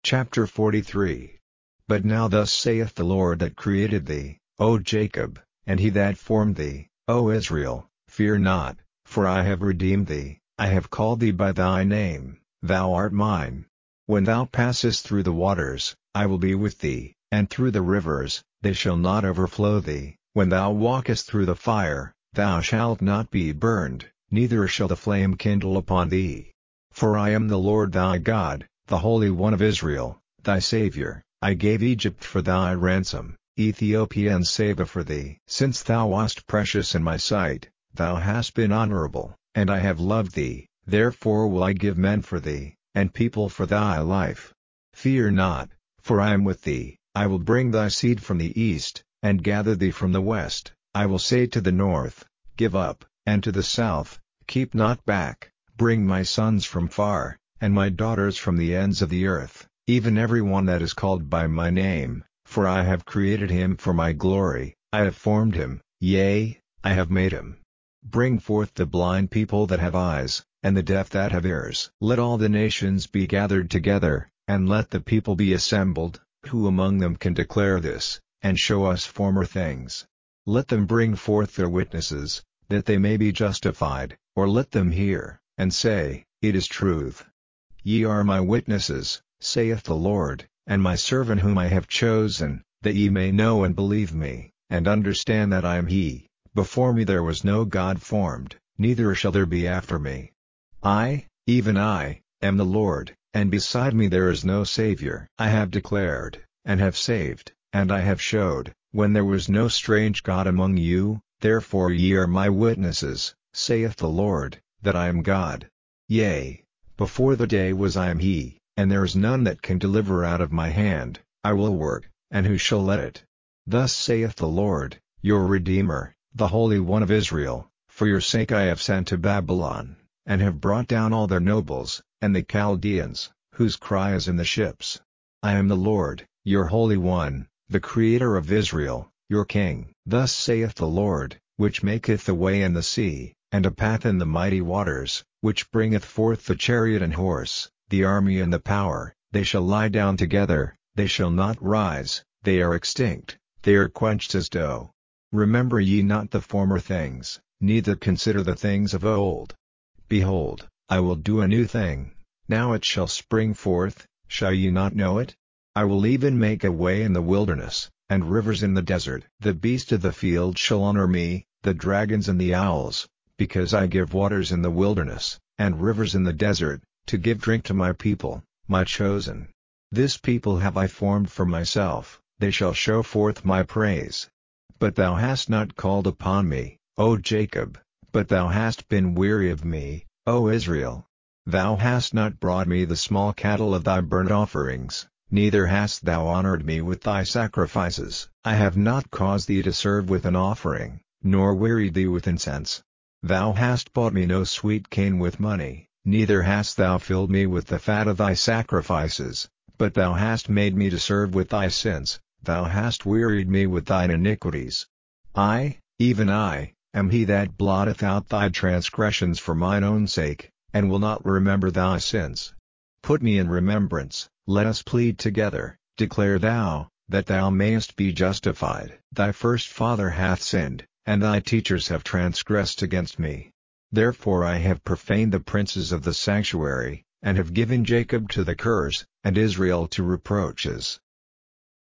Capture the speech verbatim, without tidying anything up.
Chapter forty-three. But now thus saith the Lord that created thee, O Jacob, and he that formed thee, O Israel, fear not, for I have redeemed thee, I have called thee by thy name, thou art mine. When thou passest through the waters, I will be with thee, and through the rivers, they shall not overflow thee. When thou walkest through the fire, thou shalt not be burned, neither shall the flame kindle upon thee. For I am the Lord thy God, the Holy One of Israel, thy Saviour. I gave Egypt for thy ransom, Ethiopia and Seba for thee. Since thou wast precious in my sight, thou hast been honorable, and I have loved thee, therefore will I give men for thee, and people for thy life. Fear not, for I am with thee, I will bring thy seed from the east, and gather thee from the west. I will say to the north, Give up, and to the south, Keep not back. Bring my sons from far, and my daughters from the ends of the earth, even every one that is called by my name, for I have created him for my glory, I have formed him, yea, I have made him. Bring forth the blind people that have eyes, and the deaf that have ears. Let all the nations be gathered together, and let the people be assembled, who among them can declare this, and show us former things? Let them bring forth their witnesses, that they may be justified, or let them hear, and say, It is truth. Ye are my witnesses, saith the Lord, and my servant whom I have chosen, that ye may know and believe me, and understand that I am he. Before me there was no God formed, neither shall there be after me. I, even I, am the Lord, and beside me there is no Saviour. I have declared, and have saved, and I have showed, when there was no strange God among you, therefore ye are my witnesses, saith the Lord, that I am God. Yea, before the day was I am he, and there is none that can deliver out of my hand. I will work, and who shall let it? Thus saith the Lord, your Redeemer, the Holy One of Israel, for your sake I have sent to Babylon, and have brought down all their nobles, and the Chaldeans, whose cry is in the ships. I am the Lord, your Holy One, the Creator of Israel, your King. Thus saith the Lord, which maketh the way in the sea, and a path in the mighty waters, which bringeth forth the chariot and horse, the army and the power. They shall lie down together, they shall not rise, they are extinct, they are quenched as dough. Remember ye not the former things, neither consider the things of old. Behold, I will do a new thing, now it shall spring forth, shall ye not know it? I will even make a way in the wilderness, and rivers in the desert. The beasts of the field shall honor me, the dragons and the owls, because I give waters in the wilderness, and rivers in the desert, to give drink to my people, my chosen. This people have I formed for myself, they shall show forth my praise. But thou hast not called upon me, O Jacob, but thou hast been weary of me, O Israel. Thou hast not brought me the small cattle of thy burnt offerings, neither hast thou honored me with thy sacrifices. I have not caused thee to serve with an offering, nor wearied thee with incense. Thou hast bought me no sweet cane with money, neither hast thou filled me with the fat of thy sacrifices, but thou hast made me to serve with thy sins, thou hast wearied me with thine iniquities. I, even I, am he that blotteth out thy transgressions for mine own sake, and will not remember thy sins. Put me in remembrance, let us plead together, declare thou, that thou mayest be justified. Thy first father hath sinned, and thy teachers have transgressed against me. Therefore I have profaned the princes of the sanctuary, and have given Jacob to the curse, and Israel to reproaches.